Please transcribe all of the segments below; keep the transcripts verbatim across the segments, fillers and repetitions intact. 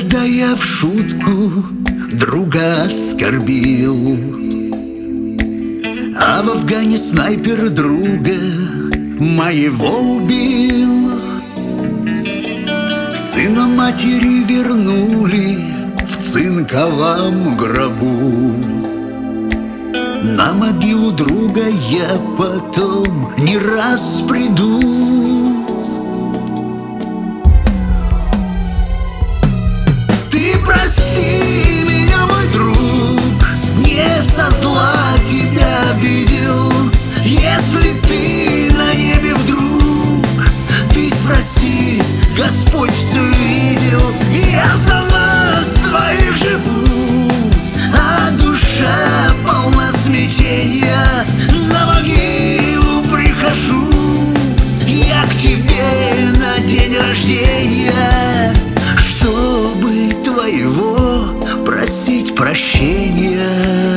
Когда я в шутку друга оскорбил, а в Афгане снайпер друга моего убил, сына матери вернули в цинковом гробу. На могилу друга я потом не раз приду. Ты прости меня, мой друг, не со зла тебя обидел. Если ты на небе вдруг, ты спроси, Господь все видел. Я за нас двоих живу, а душа полна смятения. На могилу прихожу я к тебе на день рождения, чтобы твоего просить прощения.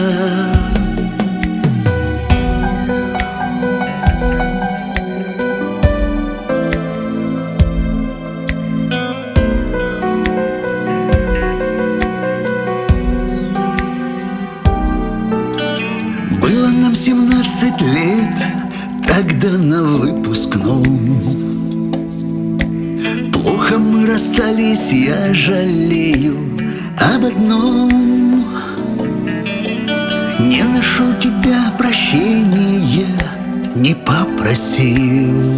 Было нам семнадцать лет тогда на выпускном. Плохо мы расстались, я жалею об одном. Не нашел тебя, прощения не попросил.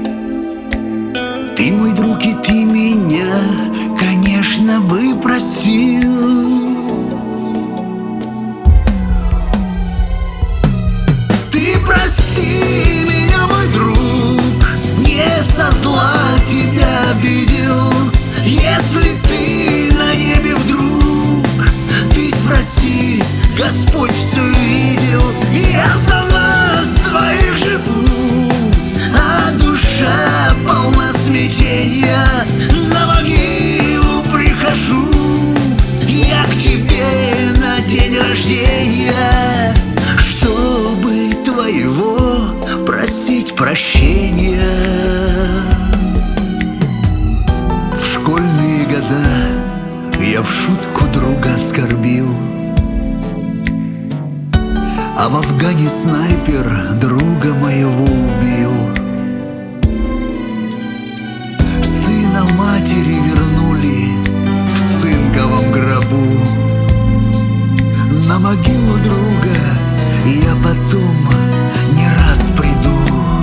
Ты мой друг, и ты меня, конечно, бы просил. Прости меня, мой друг, не со зла тебя обидел. Если ты на небе вдруг, ты спроси, Господь все видел. Я за нас двоих живу, а душа полна смятения. На могилу прихожу я к тебе на день рождения, чтобы твоего просить прощения. В школьные года я в шутку друга оскорбил, а в Афгане снайпер друга моего убил. Сына матери вернули в цинковом гробу. На могилу друга я потом не раз приду.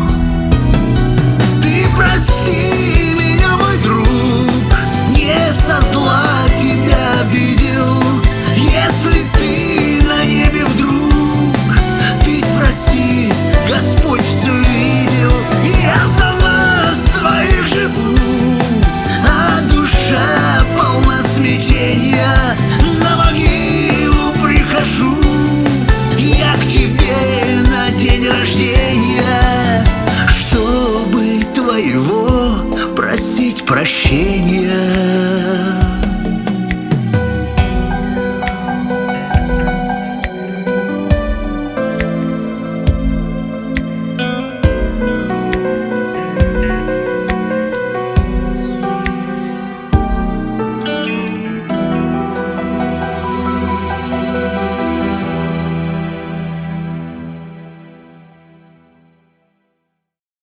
Ты прости меня, мой друг, не со зла тебя обидел. Если ты на небе вдруг, ты спроси, Господь все видел. Я за нас двоих живу, а душа полна смятения. На могилу прихожу я к тебе на день рождения, чтобы твоего просить прощения.